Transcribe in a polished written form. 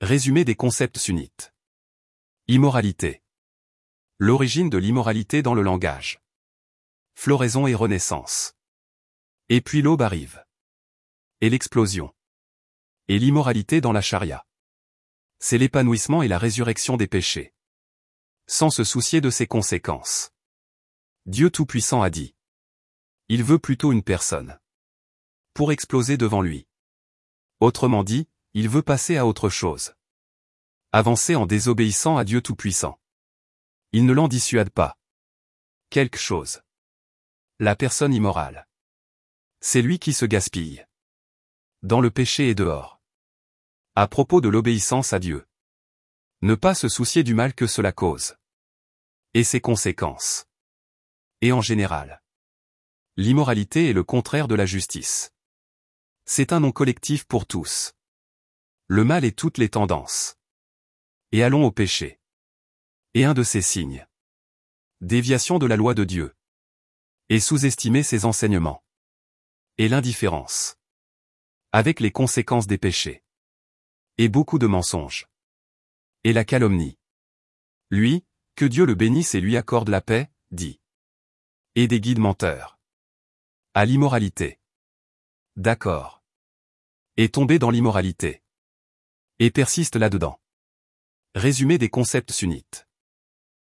Résumé des concepts sunnites. Immoralité. L'origine de l'immoralité dans le langage. Floraison et renaissance. Et puis l'aube arrive. Et l'explosion. Et l'immoralité dans la charia. C'est l'épanouissement et la résurrection des péchés. Sans se soucier de ses conséquences. Dieu Tout-Puissant a dit. Il veut plutôt une personne. Pour exploser devant lui. Autrement dit, il veut passer à autre chose. Avancer en désobéissant à Dieu Tout-Puissant. Il ne l'en dissuade pas. Quelque chose. La personne immorale. C'est lui qui se gaspille. Dans le péché et dehors. À propos de l'obéissance à Dieu. Ne pas se soucier du mal que cela cause. Et ses conséquences. Et en général. L'immoralité est le contraire de la justice. C'est un nom collectif pour tous. Le mal et toutes les tendances. Et allons au péché. Et un de ses signes. Déviation de la loi de Dieu. Et sous-estimer ses enseignements. Et l'indifférence. Avec les conséquences des péchés. Et beaucoup de mensonges. Et la calomnie. Lui, que Dieu le bénisse et lui accorde la paix, dit. Et des guides menteurs. À l'immoralité. D'accord. Et tomber dans l'immoralité. Et persiste là-dedans. Résumé des concepts sunnites.